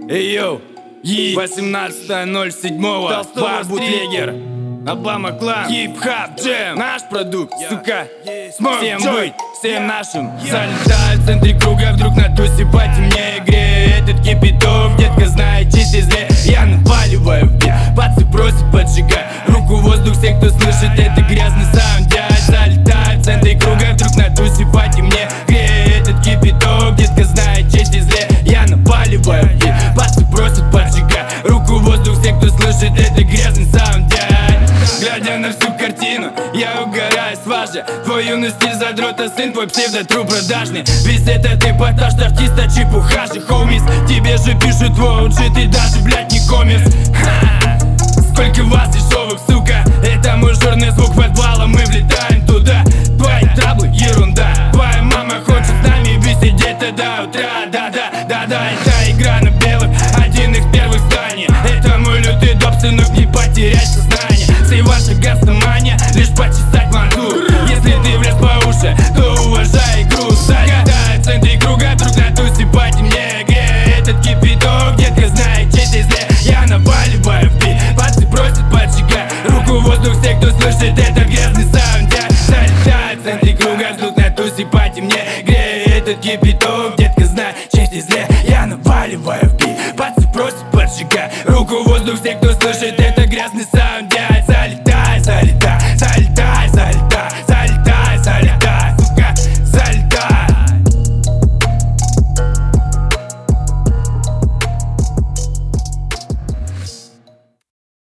Эй, йоу, 18.07, бар бутлегер, Обама клан, хип-хап джем, наш продукт, сука, всем быть, всем нашим. Залетаю в центре круга, вдруг на тусе потемнее греет этот кипяток. Детка знает, честь и зле, я наваливаю в бит. Пацы просят поджигать, руку в воздух, все, кто слышит, это грязный саунд. Дядь, залетаю в центре круга, вдруг на тусе потемнее греет этот кипяток. Детка знает, честь и зле, я наваливаю в бит. Пацы просят поджигать, руку в воздух, все, кто слышит, это грязный саунд. Дядь, глядя на всю картину, я угораю с важа. Твой юный стиль задрота, сын, твой псевдо-тру продажный. Весь этот эпатаж артиста чепуха же, хоумис. Тебе же пишут воуджи, ты даже, блядь, не комикс. Сколько вас дешевых, сука, это мой жирный звук подвала, мы влетаем туда. Твои траблы ерунда, твоя мама хочет с нами беседеть до утра. Да-да, это игра на белых, один из первых зданий. Это мой лютый доп, сынок, не потерять сознание. Всей ваша гастомания, лишь почесать манту. Если ты влез по уши, то уважай игру. Залетаю в центре круга, вдруг на тусе потемнее греет этот кипяток. Детка знает, честь и зле, я наваливаю в бит. Пацы просят поджигать, руку в воздух, все, кто слышит, это грязный саунд. Залетаю в центре круга, вдруг на тусе потемнее греет этот кипяток. Детка знает, честь и зле, я наваливаю в бит. Пацы просят поджигать, руку в воздух, все, кто слышит,